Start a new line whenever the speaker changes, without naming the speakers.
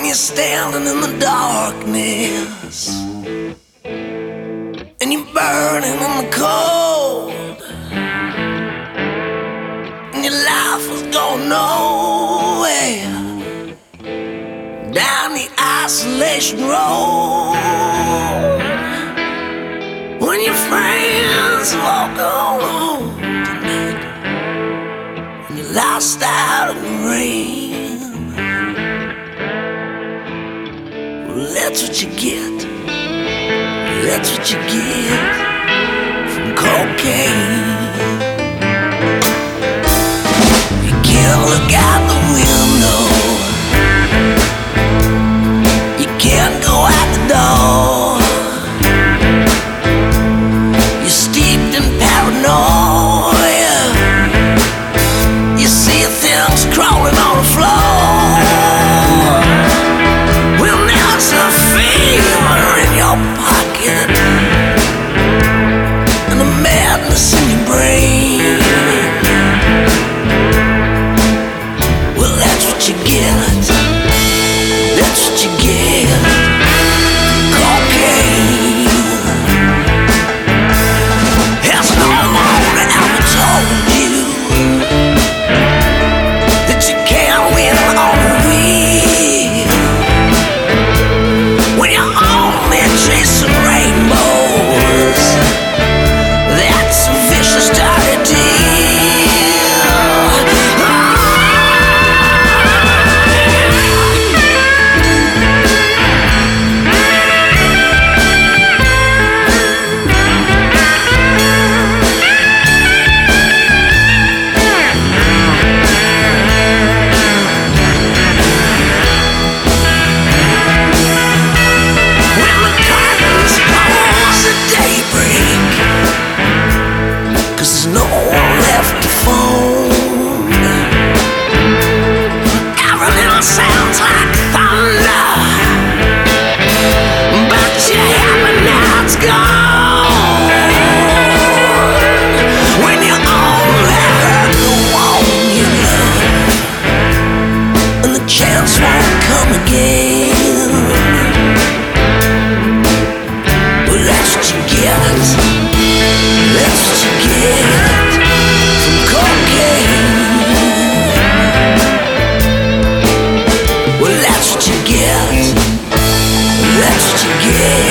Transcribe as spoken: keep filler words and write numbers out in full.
you're standing in the darkness and you're burning in the cold, and your life is going nowhere down the isolation road. When your friends walk on home tonight and you're lost out in the rain, well, that's what you get. That's what you get from cocaine. You can't look out the window, you can't go out the door. You're steeped in paranoia, you see things crawling on the floor. Well, there's a fever in your pocket and a madness in your brain. Well, that's what you get. That's what you get. Cocaine. Has no one ever told you that you can't win on the wheel when you're only chasing rainbows? That's a vicious dirty deal. When the curtains close at daybreak, 'cause there's no one left to phone, everything sounds like thunder, but you haven't, now it's gone. When you only hurt the one you love, and the chance won't come again. Well, that's what you get. That's what you get from cocaine. Well, that's what you get. That's what you get.